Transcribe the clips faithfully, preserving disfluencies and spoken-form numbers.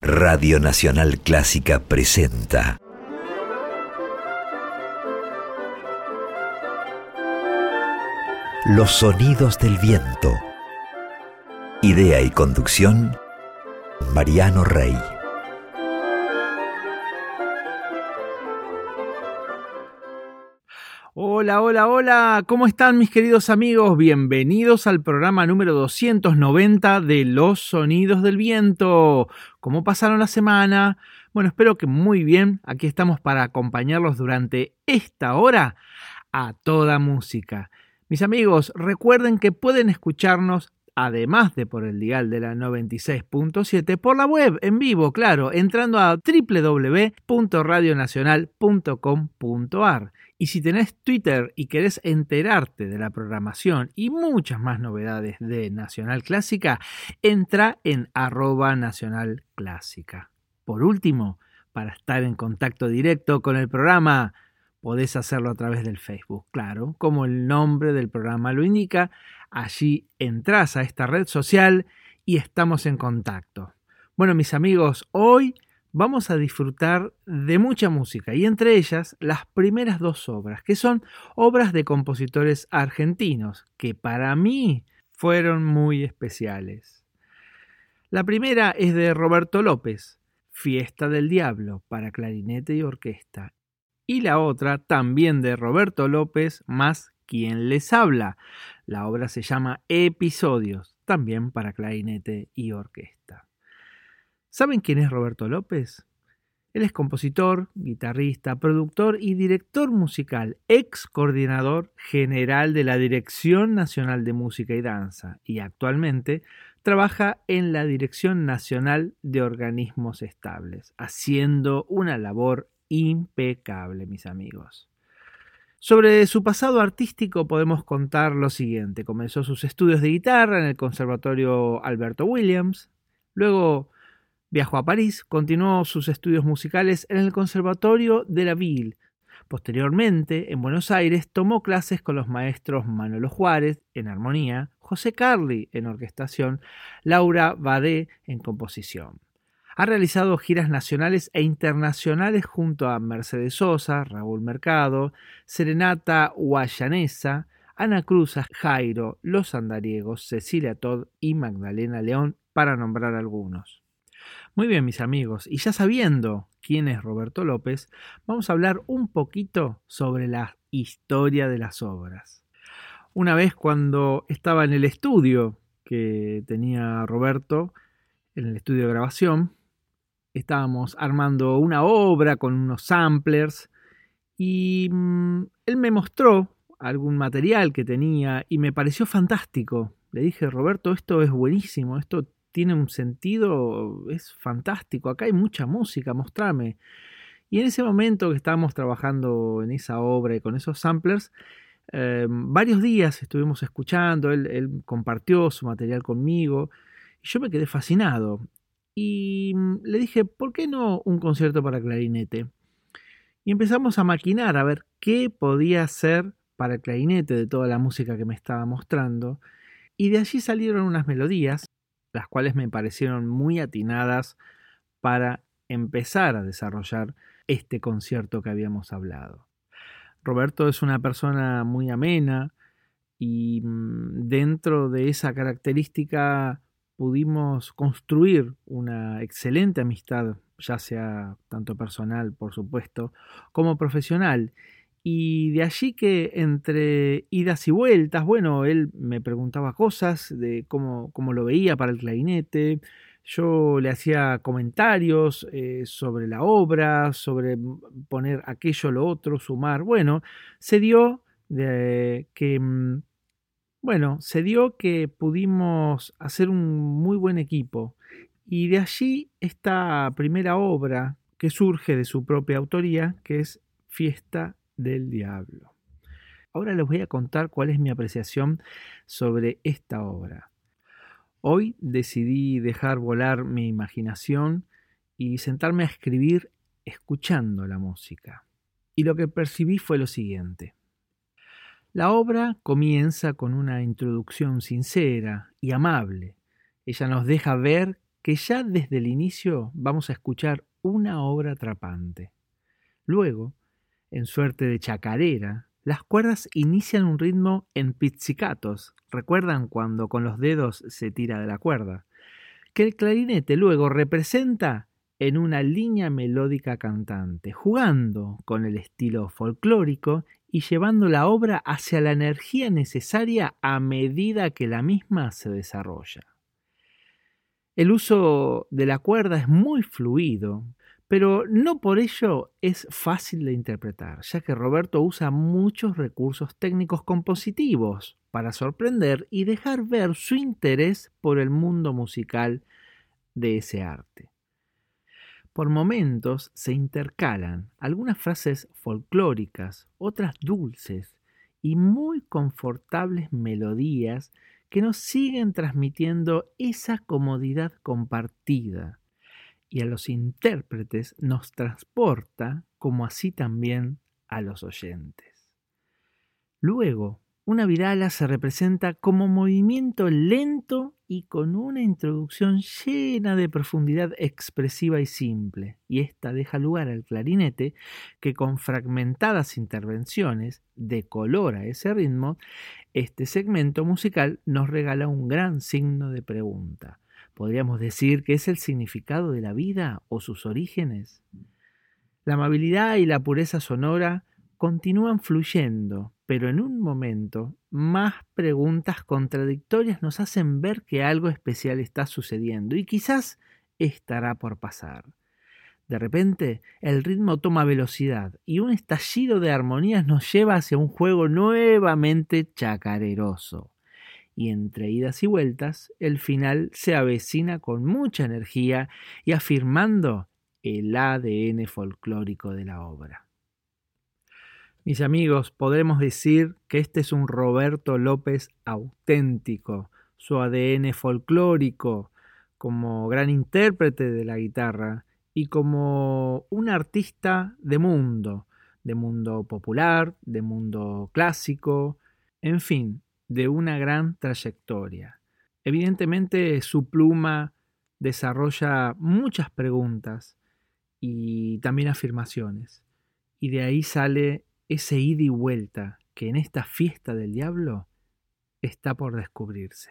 Radio Nacional Clásica presenta Los sonidos del viento. Idea y conducción, Mariano Rey. Hola, hola, hola, ¿cómo están mis queridos amigos? Bienvenidos al programa número doscientos noventa de Los Sonidos del Viento. ¿Cómo pasaron la semana? Bueno, espero que muy bien. Aquí estamos para acompañarlos durante esta hora a toda música. Mis amigos, recuerden que pueden escucharnos, además de por el dial de la noventa y seis punto siete, por la web, en vivo, claro, entrando a doble u doble u doble u punto radio nacional punto com punto a r. Y si tenés Twitter y querés enterarte de la programación y muchas más novedades de Nacional Clásica, entra en arroba Nacional Clásica. Por último, para estar en contacto directo con el programa, podés hacerlo a través del Facebook. Claro, como el nombre del programa lo indica, allí entrás a esta red social y estamos en contacto. Bueno, mis amigos, hoy vamos a disfrutar de mucha música y entre ellas las primeras dos obras, que son obras de compositores argentinos, que para mí fueron muy especiales. La primera es de Roberto López, Fiesta del Diablo, para clarinete y orquesta. Y la otra también de Roberto López, más ¿Quién les habla? La obra se llama Episodios, también para clarinete y orquesta. ¿Saben quién es Roberto López? Él es compositor, guitarrista, productor y director musical, ex coordinador general de la Dirección Nacional de Música y Danza y actualmente trabaja en la Dirección Nacional de Organismos Estables, haciendo una labor impecable, mis amigos. Sobre su pasado artístico podemos contar lo siguiente. Comenzó sus estudios de guitarra en el Conservatorio Alberto Williams, luego viajó a París, continuó sus estudios musicales en el Conservatorio de la Ville. Posteriormente, en Buenos Aires, tomó clases con los maestros Manolo Juárez en armonía, José Carli en orquestación, Laura Badé en composición. Ha realizado giras nacionales e internacionales junto a Mercedes Sosa, Raúl Mercado, Serenata Guayanesa, Ana Cruz Jairo, Los Andariegos, Cecilia Todd y Magdalena León, para nombrar algunos. Muy bien, mis amigos, y ya sabiendo quién es Roberto López, vamos a hablar un poquito sobre la historia de las obras. Una vez cuando estaba en el estudio que tenía Roberto, en el estudio de grabación, estábamos armando una obra con unos samplers y mmm, él me mostró algún material que tenía y me pareció fantástico. Le dije, Roberto, esto es buenísimo, esto tiene un sentido, es fantástico, acá hay mucha música, mostrame. Y en ese momento que estábamos trabajando en esa obra y con esos samplers, eh, varios días estuvimos escuchando, él, él compartió su material conmigo y yo me quedé fascinado. Y le dije, ¿por qué no un concierto para clarinete? Y empezamos a maquinar a ver qué podía hacer para el clarinete de toda la música que me estaba mostrando. Y de allí salieron unas melodías, las cuales me parecieron muy atinadas para empezar a desarrollar este concierto que habíamos hablado. Roberto es una persona muy amena y dentro de esa característica pudimos construir una excelente amistad, ya sea tanto personal, por supuesto, como profesional. Y de allí que entre idas y vueltas, bueno, él me preguntaba cosas de cómo, cómo lo veía para el clarinete, yo le hacía comentarios eh, sobre la obra, sobre poner aquello, lo otro, sumar. Bueno, se dio de, que, bueno, se dio que pudimos hacer un muy buen equipo. Y de allí esta primera obra que surge de su propia autoría, que es Fiesta del Diablo. Ahora les voy a contar cuál es mi apreciación sobre esta obra. Hoy decidí dejar volar mi imaginación y sentarme a escribir escuchando la música. Y lo que percibí fue lo siguiente. La obra comienza con una introducción sincera y amable. Ella nos deja ver que ya desde el inicio vamos a escuchar una obra atrapante. Luego, en suerte de chacarera, las cuerdas inician un ritmo en pizzicatos. ¿Recuerdan cuando con los dedos se tira de la cuerda? Que el clarinete luego representa en una línea melódica cantante, jugando con el estilo folclórico y llevando la obra hacia la energía necesaria a medida que la misma se desarrolla. El uso de la cuerda es muy fluido, pero no por ello es fácil de interpretar, ya que Roberto usa muchos recursos técnicos compositivos para sorprender y dejar ver su interés por el mundo musical de ese arte. Por momentos se intercalan algunas frases folclóricas, otras dulces y muy confortables melodías que nos siguen transmitiendo esa comodidad compartida y a los intérpretes nos transporta como así también a los oyentes. Luego, una virala se representa como movimiento lento y con una introducción llena de profundidad expresiva y simple, y esta deja lugar al clarinete que con fragmentadas intervenciones decolora ese ritmo. Este segmento musical nos regala un gran signo de pregunta. ¿Podríamos decir que es el significado de la vida o sus orígenes? La amabilidad y la pureza sonora continúan fluyendo, pero en un momento más preguntas contradictorias nos hacen ver que algo especial está sucediendo y quizás estará por pasar. De repente, el ritmo toma velocidad y un estallido de armonías nos lleva hacia un juego nuevamente chacareroso. Y entre idas y vueltas, el final se avecina con mucha energía y afirmando el A D N folclórico de la obra. Mis amigos, podremos decir que este es un Roberto López auténtico, su A D N folclórico, como gran intérprete de la guitarra y como un artista de mundo, de mundo popular, de mundo clásico, en fin, de una gran trayectoria. Evidentemente su pluma desarrolla muchas preguntas y también afirmaciones, y de ahí sale ese ida y vuelta que en esta fiesta del diablo está por descubrirse.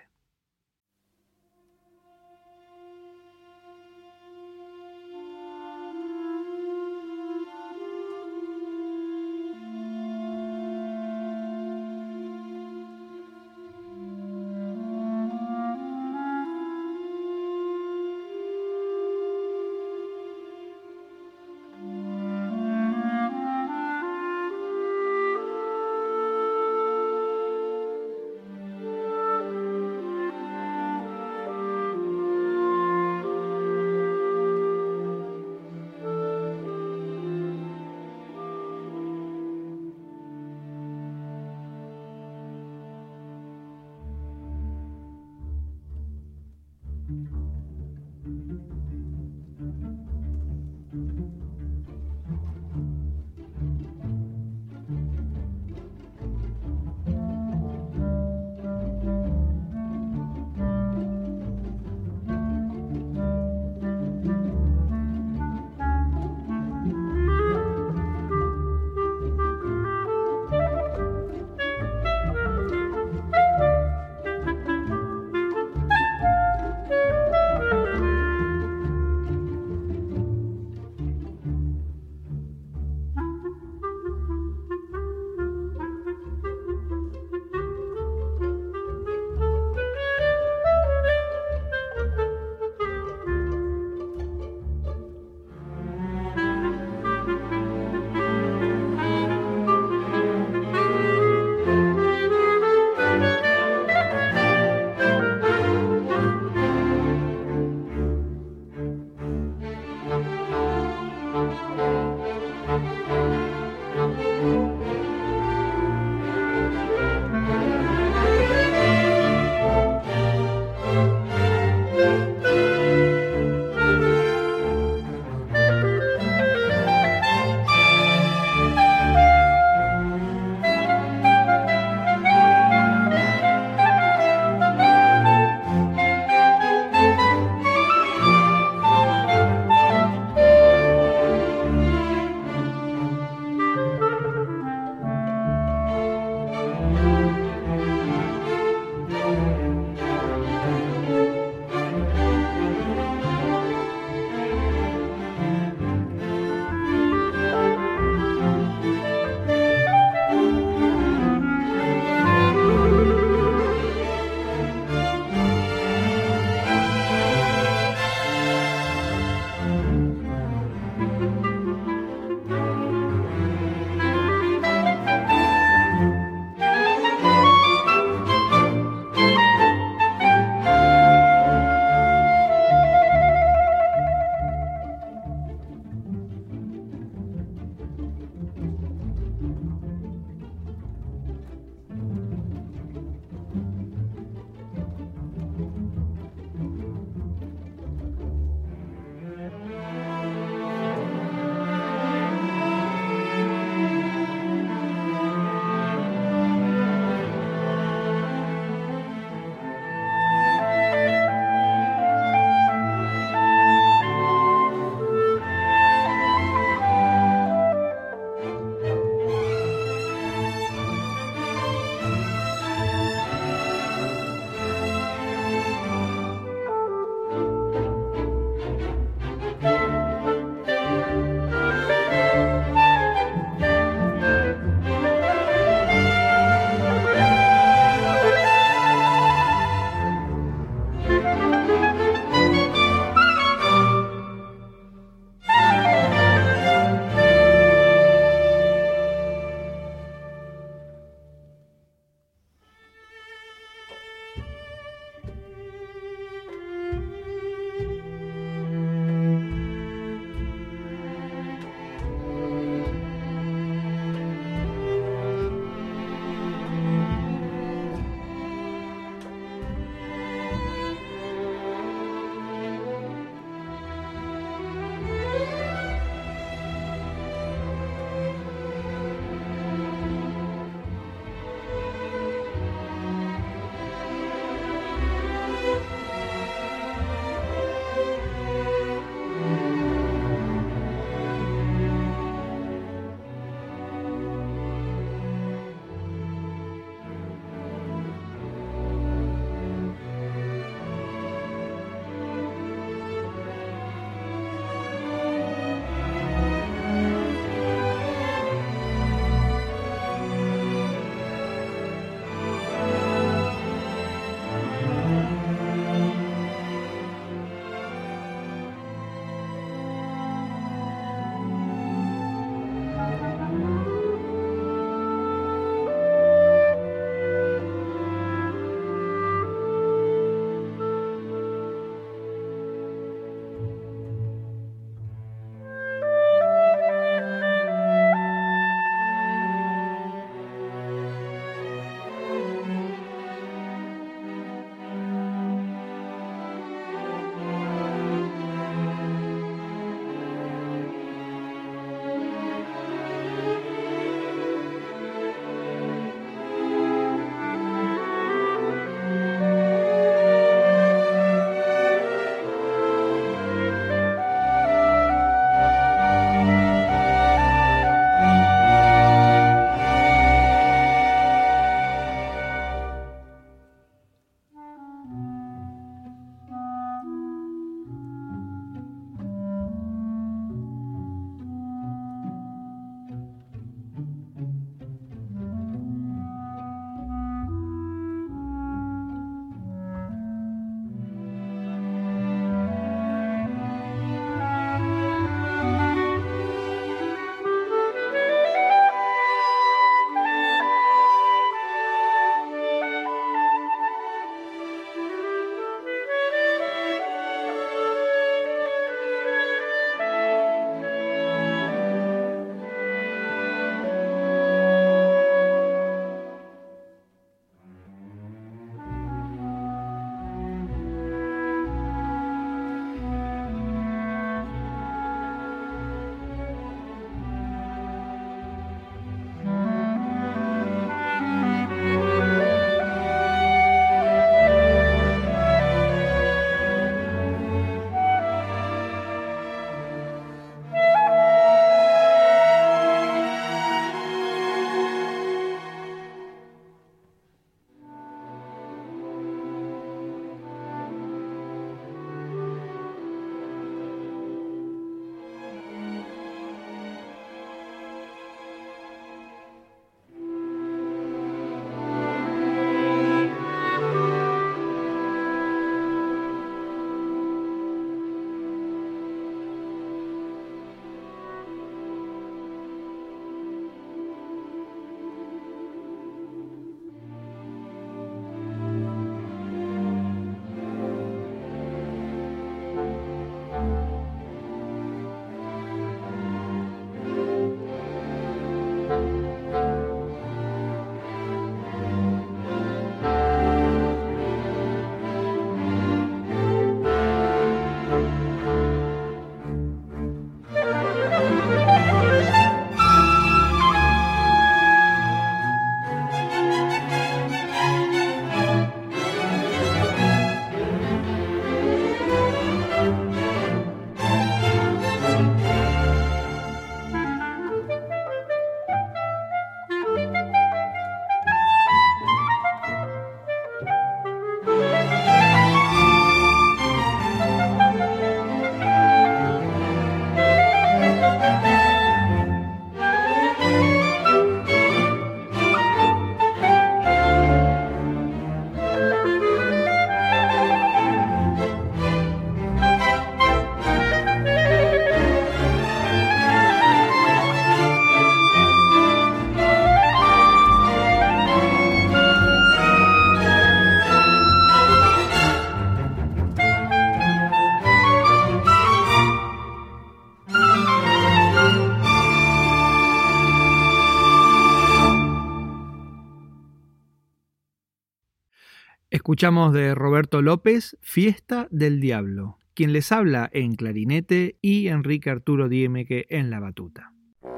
Escuchamos de Roberto López, Fiesta del Diablo, quien les habla en clarinete y Enrique Arturo Diemeke en la batuta.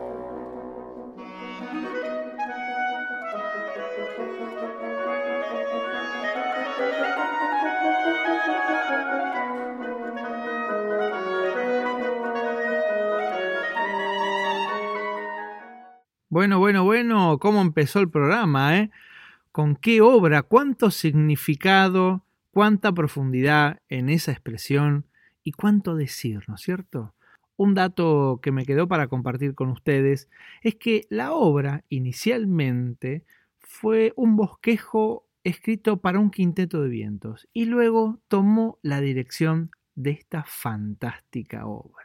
Bueno, bueno, bueno, ¿cómo empezó el programa, eh? ¿Con qué obra? ¿Cuánto significado? ¿Cuánta profundidad en esa expresión? ¿Y cuánto decir, no es cierto? Un dato que me quedó para compartir con ustedes es que la obra inicialmente fue un bosquejo escrito para un quinteto de vientos y luego tomó la dirección de esta fantástica obra.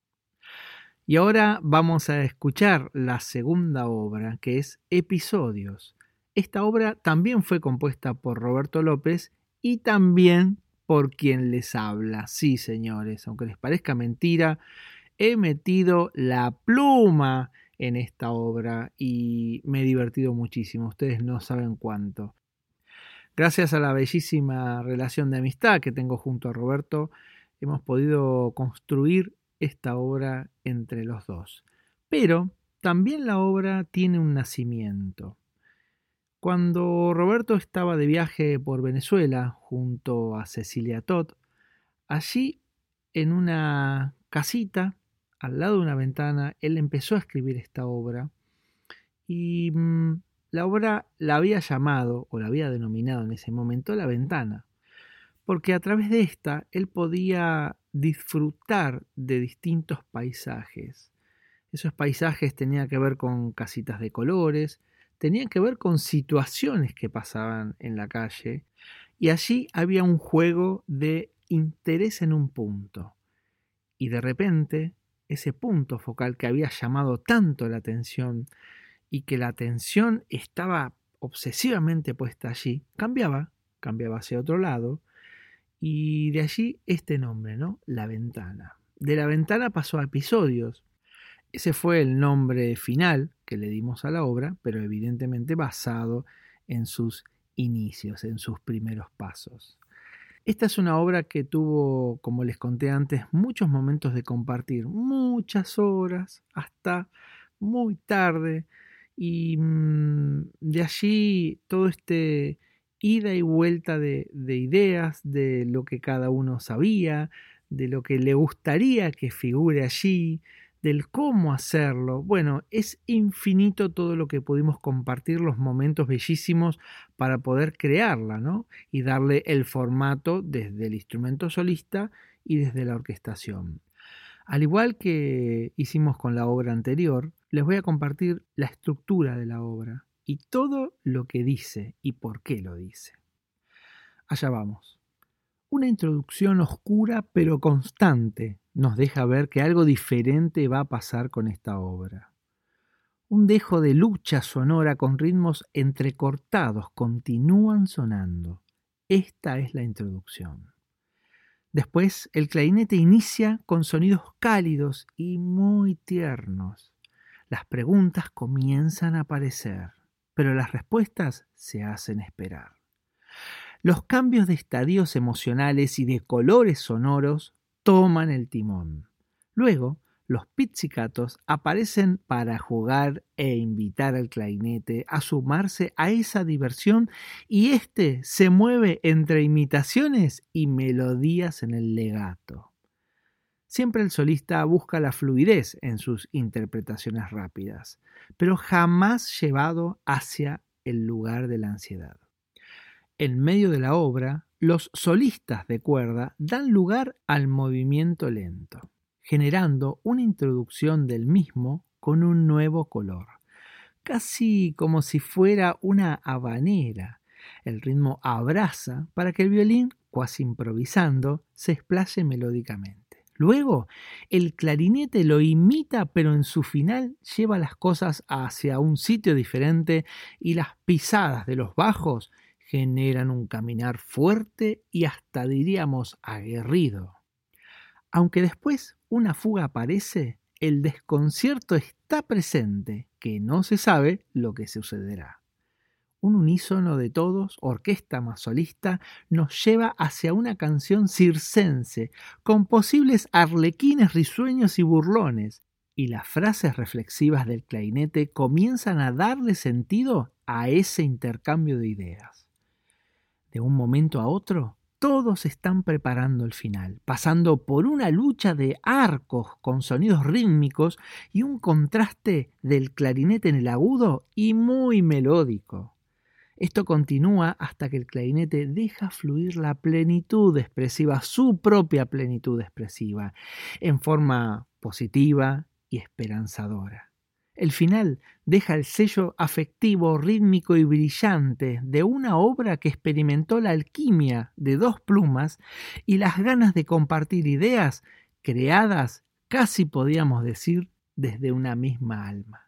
Y ahora vamos a escuchar la segunda obra, que es Episodios. Esta obra también fue compuesta por Roberto López y también por quien les habla. Sí, señores, aunque les parezca mentira, he metido la pluma en esta obra y me he divertido muchísimo. Ustedes no saben cuánto. Gracias a la bellísima relación de amistad que tengo junto a Roberto, hemos podido construir esta obra entre los dos. Pero también la obra tiene un nacimiento. Cuando Roberto estaba de viaje por Venezuela junto a Cecilia Todd, allí en una casita, al lado de una ventana, él empezó a escribir esta obra y mmm, la obra la había llamado, o la había denominado en ese momento, La Ventana, porque a través de esta él podía disfrutar de distintos paisajes. Esos paisajes tenían que ver con casitas de colores, tenían que ver con situaciones que pasaban en la calle, y allí había un juego de interés en un punto. Y de repente, ese punto focal que había llamado tanto la atención y que la atención estaba obsesivamente puesta allí, cambiaba, cambiaba hacia otro lado, y de allí este nombre, ¿no? La Ventana. De La Ventana pasó a Episodios. Ese fue el nombre final que le dimos a la obra, pero evidentemente basado en sus inicios, en sus primeros pasos. Esta es una obra que tuvo, como les conté antes, muchos momentos de compartir, muchas horas, hasta muy tarde, y mmm, de allí todo este ida y vuelta de, de ideas, de lo que cada uno sabía, de lo que le gustaría que figure allí, del cómo hacerlo. Bueno, es infinito todo lo que pudimos compartir, los momentos bellísimos para poder crearla, ¿no? Y darle el formato desde el instrumento solista y desde la orquestación. Al igual que hicimos con la obra anterior, les voy a compartir la estructura de la obra y todo lo que dice y por qué lo dice. Allá vamos. Una introducción oscura pero constante nos deja ver que algo diferente va a pasar con esta obra. Un dejo de lucha sonora con ritmos entrecortados continúan sonando. Esta es la introducción. Después, el clarinete inicia con sonidos cálidos y muy tiernos. Las preguntas comienzan a aparecer, pero las respuestas se hacen esperar. Los cambios de estadios emocionales y de colores sonoros toman el timón. Luego, los pizzicatos aparecen para jugar e invitar al clarinete a sumarse a esa diversión, y éste se mueve entre imitaciones y melodías en el legato. Siempre el solista busca la fluidez en sus interpretaciones rápidas, pero jamás llevado hacia el lugar de la ansiedad. En medio de la obra, los solistas de cuerda dan lugar al movimiento lento, generando una introducción del mismo con un nuevo color, casi como si fuera una habanera. El ritmo abraza para que el violín, cuasi improvisando, se explaye melódicamente. Luego, el clarinete lo imita, pero en su final lleva las cosas hacia un sitio diferente, y las pisadas de los bajos generan un caminar fuerte y hasta diríamos aguerrido. Aunque después una fuga aparece, el desconcierto está presente, que no se sabe lo que sucederá. un unísono de todos, orquesta más solista, nos lleva hacia una canción circense, con posibles arlequines risueños y burlones, y las frases reflexivas del clarinete comienzan a darle sentido a ese intercambio de ideas. De un momento a otro, todos están preparando el final, pasando por una lucha de arcos con sonidos rítmicos y un contraste del clarinete en el agudo y muy melódico. Esto continúa hasta que el clarinete deja fluir la plenitud expresiva, su propia plenitud expresiva, en forma positiva y esperanzadora. El final deja el sello afectivo, rítmico y brillante de una obra que experimentó la alquimia de dos plumas y las ganas de compartir ideas creadas, casi podríamos decir, desde una misma alma.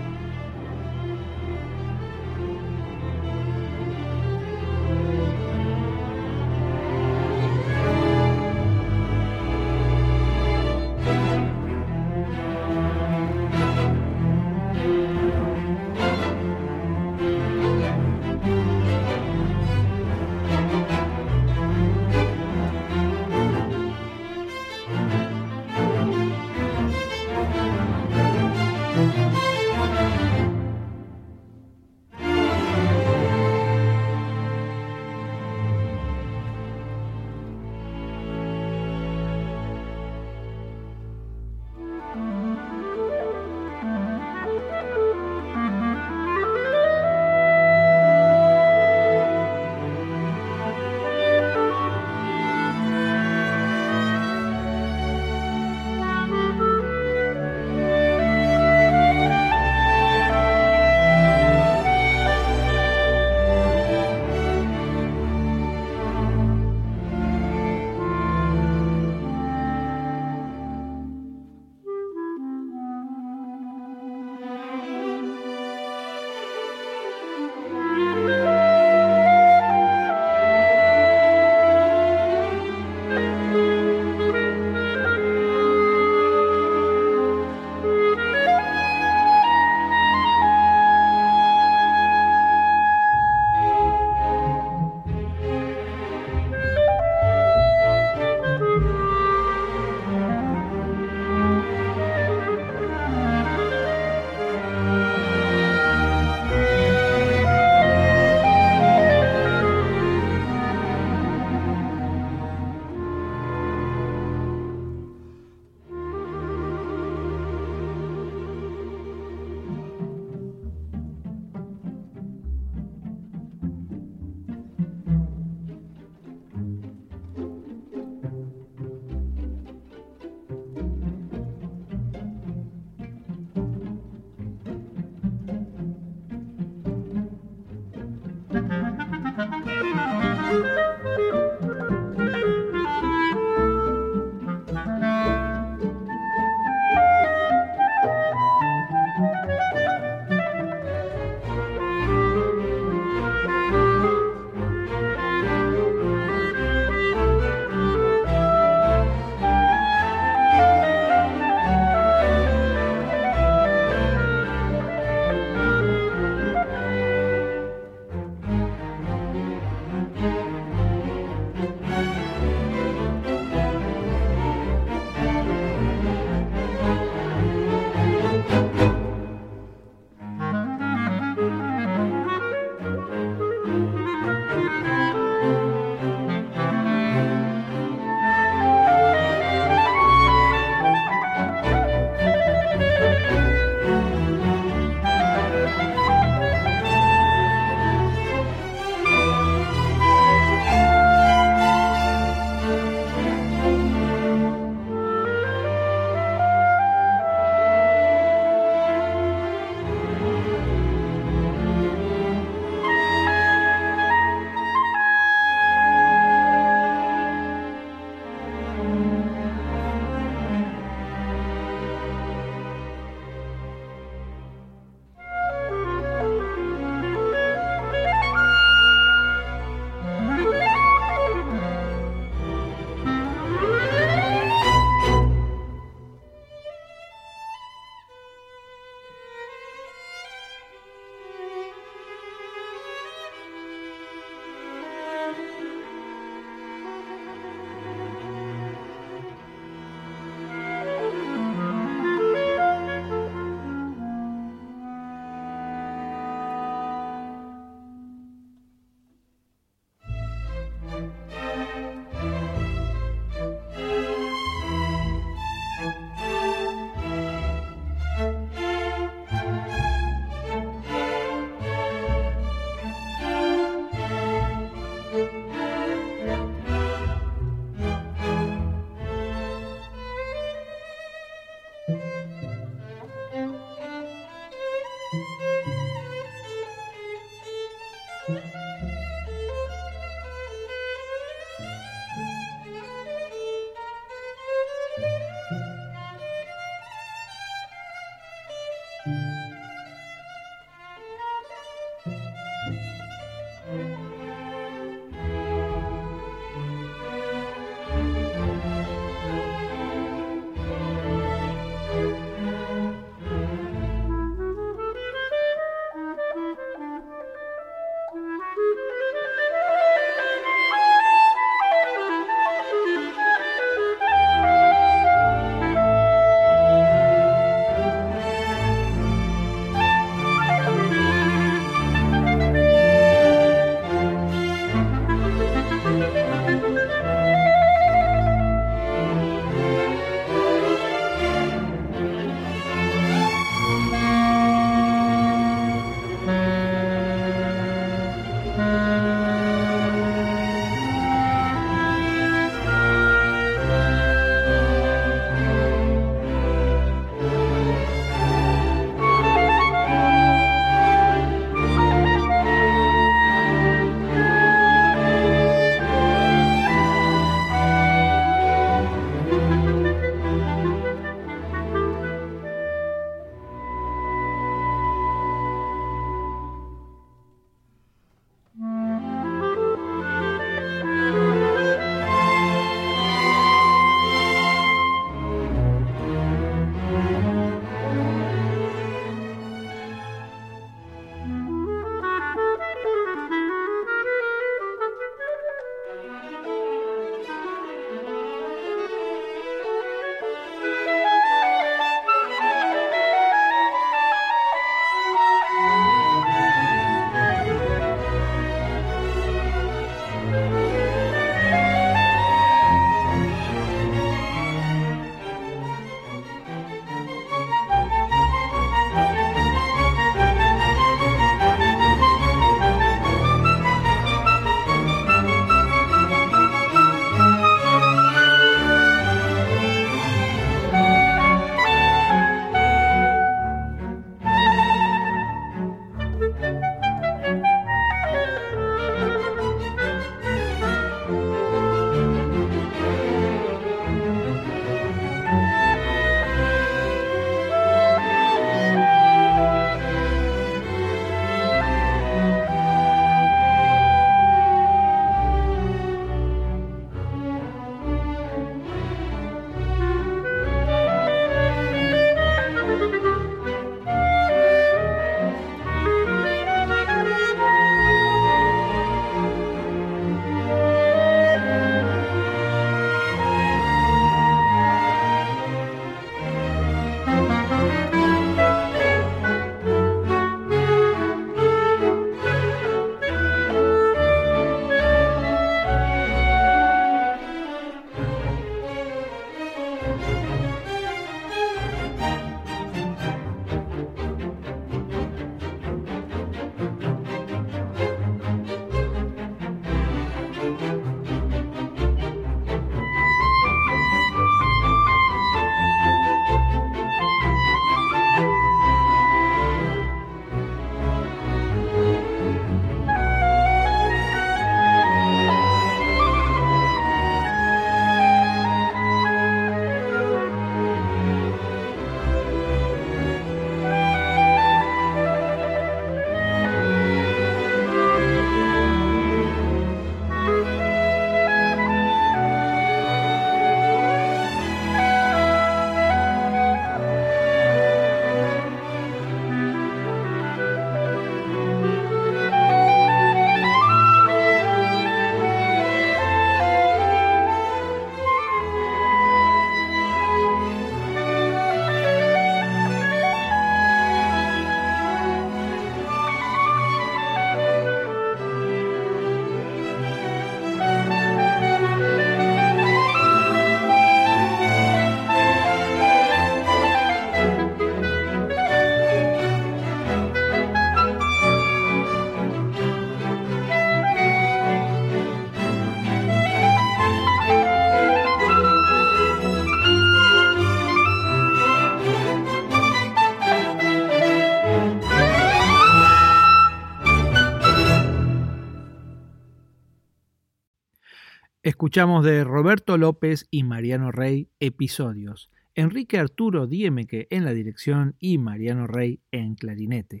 Escuchamos de Roberto López y Mariano Rey Episodios, Enrique Arturo Diemeke en la dirección y Mariano Rey en clarinete.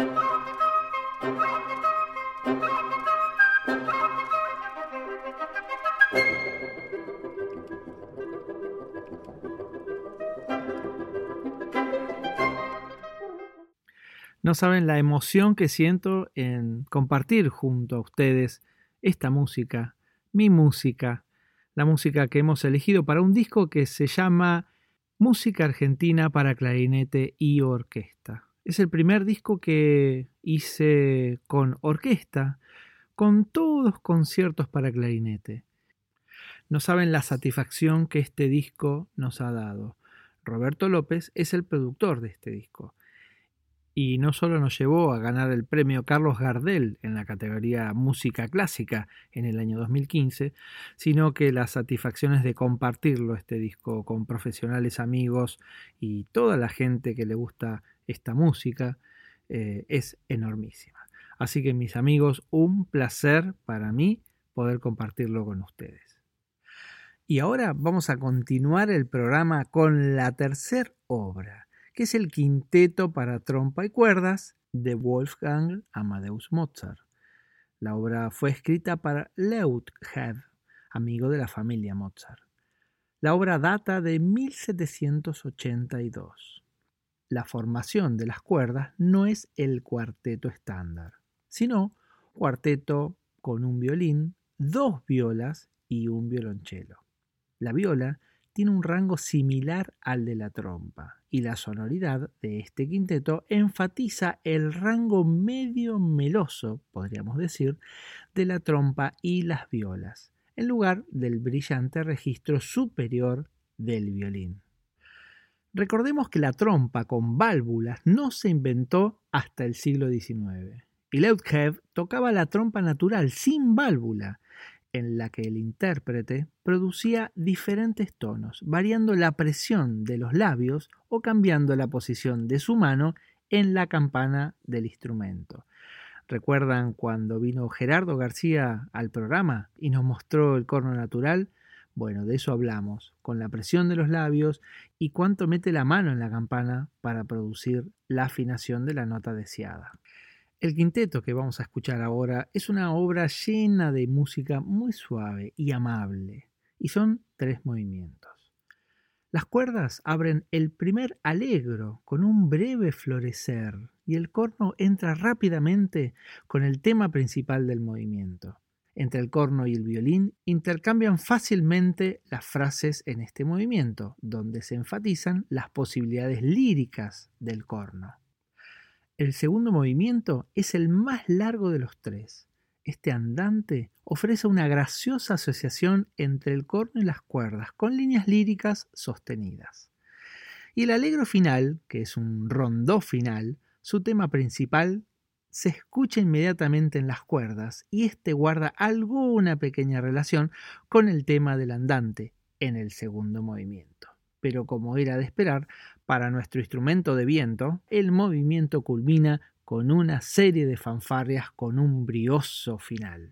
No saben la emoción que siento en compartir junto a ustedes esta música, mi música, la música que hemos elegido para un disco que se llama Música Argentina para Clarinete y Orquesta. Es el primer disco que hice con orquesta, con todos conciertos para clarinete. No saben la satisfacción que este disco nos ha dado. Roberto López es el productor de este disco. Y no solo nos llevó a ganar el premio Carlos Gardel en la categoría Música Clásica en el año dos mil quince, sino que las satisfacciones de compartirlo este disco con profesionales amigos y toda la gente que le gusta esta música eh, es enormísima. Así que mis amigos, un placer para mí poder compartirlo con ustedes. Y ahora vamos a continuar el programa con la tercera obra, que es el quinteto para trompa y cuerdas de Wolfgang Amadeus Mozart. La obra fue escrita para Leutgeb, amigo de la familia Mozart. La obra data de mil setecientos ochenta y dos. La formación de las cuerdas no es el cuarteto estándar, sino cuarteto con un violín, dos violas y un violonchelo. La viola tiene un rango similar al de la trompa, y la sonoridad de este quinteto enfatiza el rango medio meloso, podríamos decir, de la trompa y las violas, en lugar del brillante registro superior del violín. Recordemos que la trompa con válvulas no se inventó hasta el siglo diecinueve, y Leutgeb tocaba la trompa natural sin válvula, en la que el intérprete producía diferentes tonos, variando la presión de los labios o cambiando la posición de su mano en la campana del instrumento. ¿Recuerdan cuando vino Gerardo García al programa y nos mostró el corno natural? Bueno, de eso hablamos, con la presión de los labios y cuánto mete la mano en la campana para producir la afinación de la nota deseada. El quinteto que vamos a escuchar ahora es una obra llena de música muy suave y amable, y son tres movimientos. Las cuerdas abren el primer allegro con un breve florecer, y el corno entra rápidamente con el tema principal del movimiento. Entre el corno y el violín intercambian fácilmente las frases en este movimiento, donde se enfatizan las posibilidades líricas del corno. El segundo movimiento es el más largo de los tres. Este andante ofrece una graciosa asociación entre el corno y las cuerdas, con líneas líricas sostenidas. Y el allegro final, que es un rondó final, su tema principal, se escucha inmediatamente en las cuerdas y este guarda alguna pequeña relación con el tema del andante en el segundo movimiento. Pero como era de esperar, para nuestro instrumento de viento, el movimiento culmina con una serie de fanfarrias con un brioso final.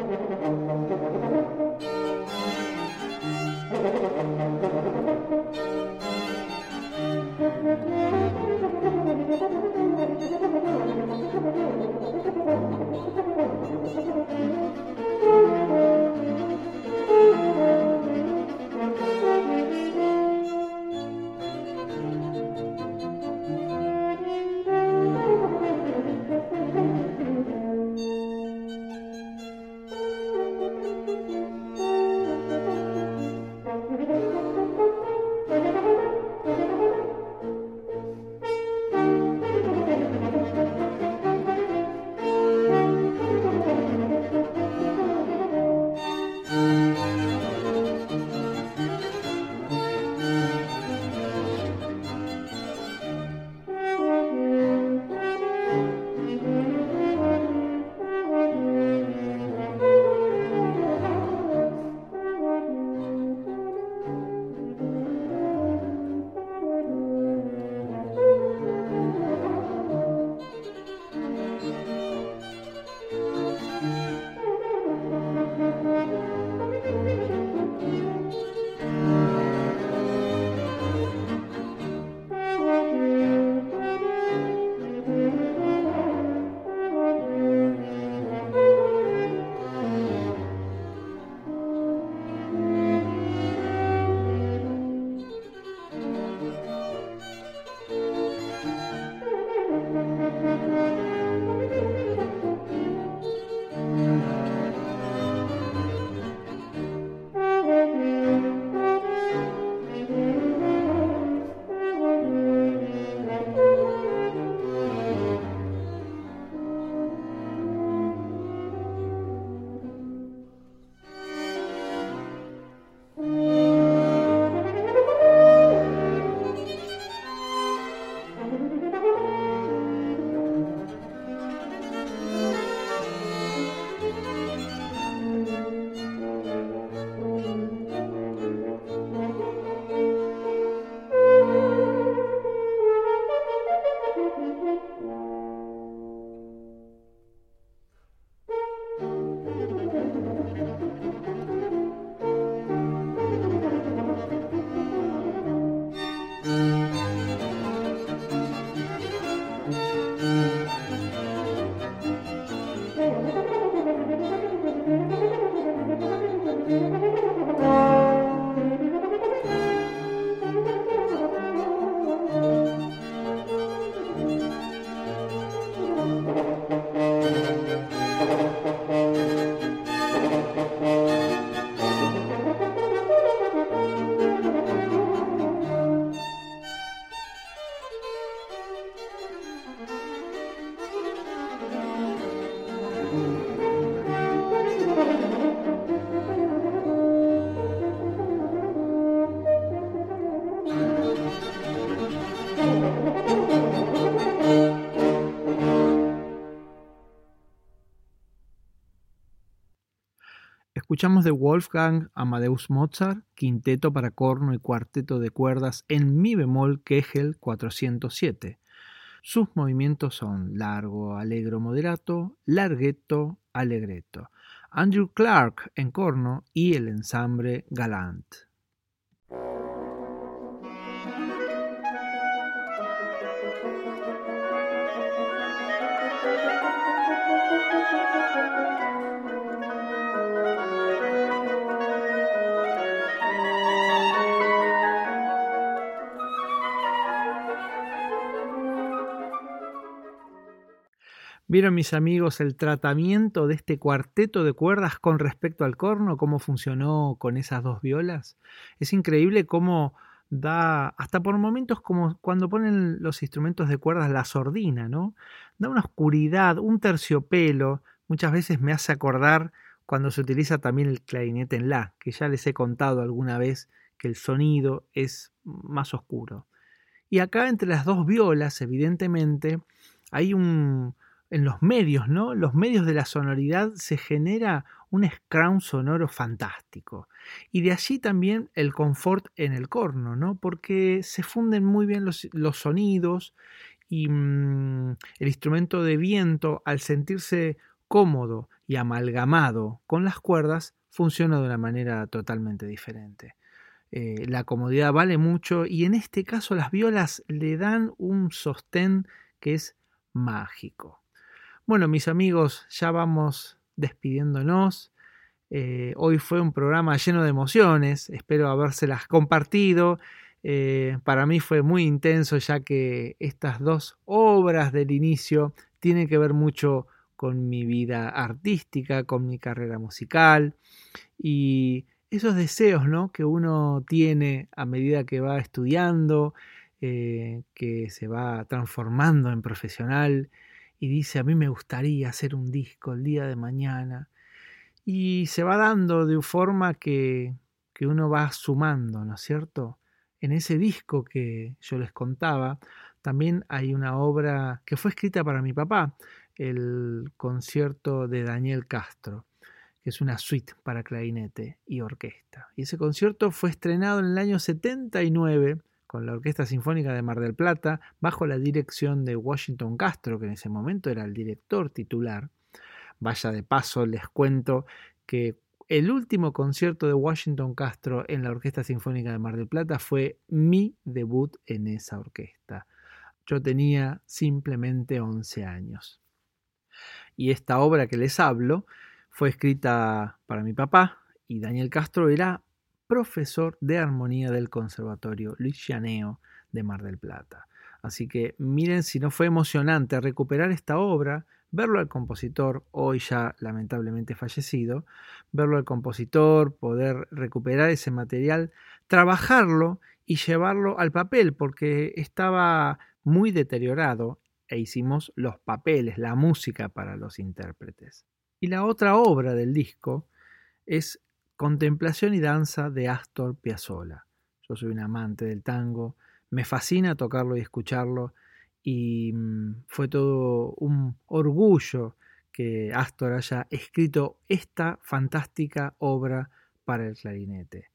Escuchamos de Wolfgang Amadeus Mozart, quinteto para corno y cuarteto de cuerdas en mi bemol Kegel cuatrocientos siete. Sus movimientos son largo, allegro, moderato, larghetto, allegretto. Andrew Clark en corno y el ensamble Galant. ¿Vieron, mis amigos, el tratamiento de este cuarteto de cuerdas con respecto al corno? ¿Cómo funcionó con esas dos violas? Es increíble cómo da, hasta por momentos como cuando ponen los instrumentos de cuerdas la sordina, ¿no? Da una oscuridad, un terciopelo. Muchas veces me hace acordar cuando se utiliza también el clarinete en la, que ya les he contado alguna vez que el sonido es más oscuro. Y acá entre las dos violas, evidentemente, hay un... En los medios, ¿no? Los medios de la sonoridad se genera un scrum sonoro fantástico. Y de allí también el confort en el corno, ¿no? Porque se funden muy bien los, los sonidos y mmm, el instrumento de viento, al sentirse cómodo y amalgamado con las cuerdas, funciona de una manera totalmente diferente. Eh, la comodidad vale mucho y en este caso las violas le dan un sostén que es mágico. Bueno, mis amigos, ya vamos despidiéndonos. Eh, hoy fue un programa lleno de emociones, espero habérselas compartido. Eh, para mí fue muy intenso, ya que estas dos obras del inicio tienen que ver mucho con mi vida artística, con mi carrera musical y esos deseos, ¿no?, que uno tiene a medida que va estudiando, eh, que se va transformando en profesional y dice, a mí me gustaría hacer un disco el día de mañana. Y se va dando de forma que, que uno va sumando, ¿no es cierto? En ese disco que yo les contaba, también hay una obra que fue escrita para mi papá, el concierto de Daniel Castro, que es una suite para clarinete y orquesta. Y ese concierto fue estrenado en el año setenta y nueve con la Orquesta Sinfónica de Mar del Plata, bajo la dirección de Washington Castro, que en ese momento era el director titular. Vaya de paso, les cuento que el último concierto de Washington Castro en la Orquesta Sinfónica de Mar del Plata fue mi debut en esa orquesta. Yo tenía simplemente once años. Y esta obra que les hablo fue escrita para mi papá y Daniel Castro era profesor de armonía del Conservatorio Luis Llaneo de Mar del Plata. Así que miren si no fue emocionante recuperar esta obra, verlo al compositor, hoy ya lamentablemente fallecido, verlo al compositor, poder recuperar ese material, trabajarlo y llevarlo al papel, porque estaba muy deteriorado e hicimos los papeles, la música para los intérpretes. Y la otra obra del disco es Contemplación y Danza de Astor Piazzolla. Yo soy un amante del tango, me fascina tocarlo y escucharlo, y fue todo un orgullo que Astor haya escrito esta fantástica obra para el clarinete.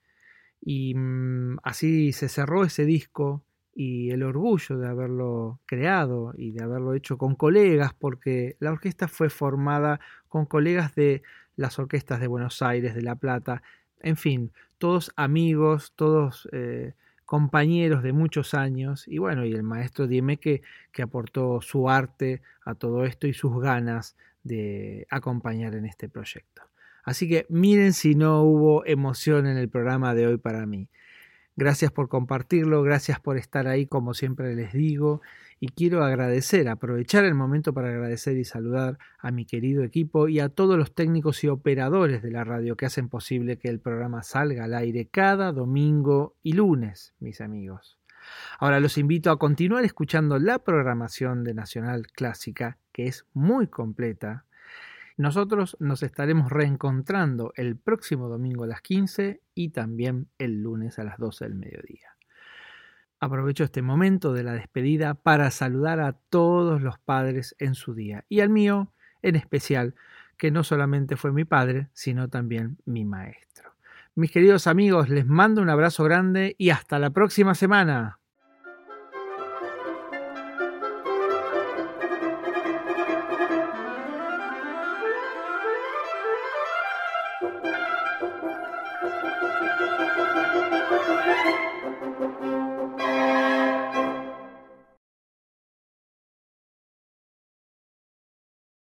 Y mmm, así se cerró ese disco y el orgullo de haberlo creado y de haberlo hecho con colegas, porque la orquesta fue formada con colegas de las orquestas de Buenos Aires, de La Plata, en fin, todos amigos, todos eh, compañeros de muchos años, y bueno, y el maestro Diemeque, que aportó su arte a todo esto y sus ganas de acompañar en este proyecto. Así que miren si no hubo emoción en el programa de hoy para mí. Gracias por compartirlo, gracias por estar ahí como siempre les digo, y quiero agradecer, aprovechar el momento para agradecer y saludar a mi querido equipo y a todos los técnicos y operadores de la radio que hacen posible que el programa salga al aire cada domingo y lunes, mis amigos. Ahora los invito a continuar escuchando la programación de Nacional Clásica, que es muy completa. Nosotros nos estaremos reencontrando el próximo domingo a las quince y también el lunes a las doce del mediodía. Aprovecho este momento de la despedida para saludar a todos los padres en su día y al mío en especial, que no solamente fue mi padre, sino también mi maestro. Mis queridos amigos, les mando un abrazo grande y hasta la próxima semana.